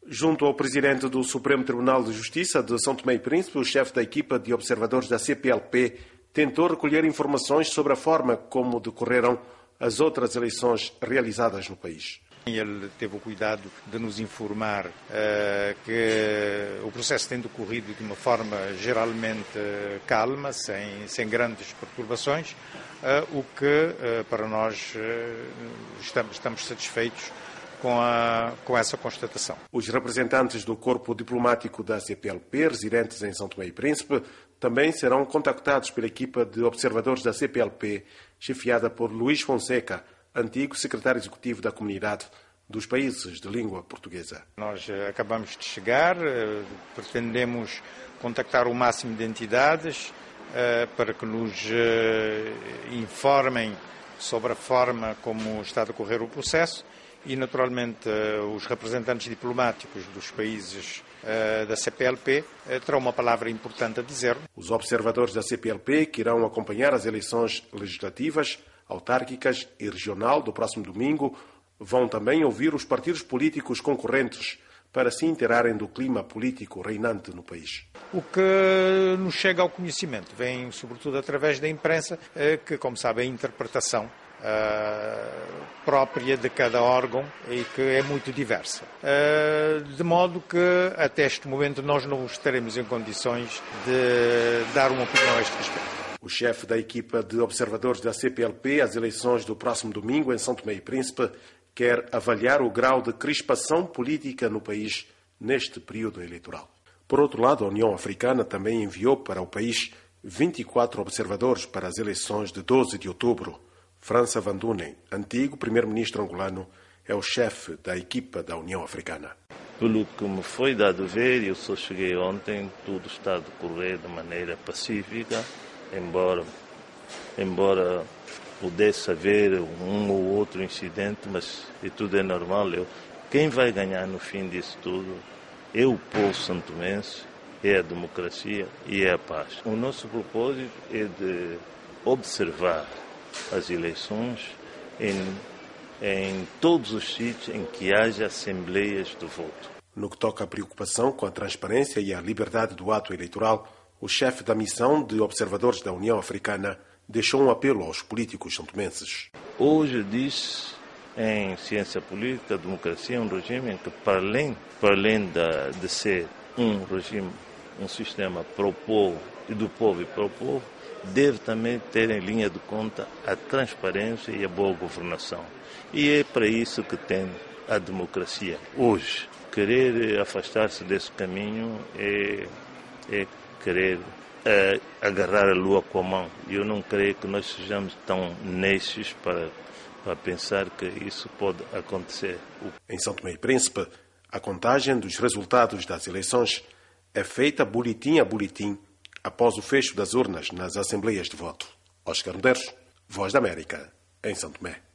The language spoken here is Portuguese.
Junto ao presidente do Supremo Tribunal de Justiça de São Tomé e Príncipe, o chefe da equipa de observadores da CPLP tentou recolher informações sobre a forma como decorreram as outras eleições realizadas no país. Ele teve o cuidado de nos informar que o processo tem decorrido de uma forma geralmente calma, sem grandes perturbações, o que para nós estamos satisfeitos com essa constatação. Os representantes do corpo diplomático da CPLP, residentes em São Tomé e Príncipe, também serão contactados pela equipa de observadores da CPLP, chefiada por Luís Fonseca, antigo secretário executivo da Comunidade dos Países de Língua Portuguesa. Nós acabamos de chegar, pretendemos contactar o máximo de entidades para que nos informem sobre a forma como está a decorrer o processo e, naturalmente, os representantes diplomáticos dos países da CPLP terão uma palavra importante a dizer. Os observadores da CPLP, que irão acompanhar as eleições legislativas, autárquicas e regional do próximo domingo, vão também ouvir os partidos políticos concorrentes para se inteirarem do clima político reinante no país. O que nos chega ao conhecimento vem, sobretudo, através da imprensa, que, como sabe, é a interpretação própria de cada órgão e que é muito diversa. De modo que, até este momento, nós não estaremos em condições de dar uma opinião a este respeito. O chefe da equipa de observadores da CPLP às eleições do próximo domingo em São Tomé e Príncipe quer avaliar o grau de crispação política no país neste período eleitoral. Por outro lado, a União Africana também enviou para o país 24 observadores para as eleições de 12 de outubro. França Van Dunen, antigo primeiro-ministro angolano, é o chefe da equipa da União Africana. Pelo que me foi dado ver, eu só cheguei ontem, tudo está a decorrer de maneira pacífica, embora pudesse haver um ou outro incidente, mas tudo é normal. Quem vai ganhar no fim disso tudo é o povo santomense, é a democracia e é a paz. O nosso propósito é de observar as eleições em todos os sítios em que haja assembleias de voto. No que toca à preocupação com a transparência e a liberdade do ato eleitoral, o chefe da missão de observadores da União Africana deixou um apelo aos políticos santomenses. Hoje diz em ciência política, a democracia é um regime em que, para além de ser um regime, um sistema para o povo e do povo e para o povo, deve também ter em linha de conta a transparência e a boa governação. E é para isso que tem a democracia hoje. Querer afastar-se desse caminho é querer agarrar a lua com a mão. Eu não creio que nós sejamos tão nécios para pensar que isso pode acontecer. Em São Tomé e Príncipe, a contagem dos resultados das eleições é feita boletim a boletim após o fecho das urnas nas assembleias de voto. Oscar Medeiros, Voz da América, em São Tomé.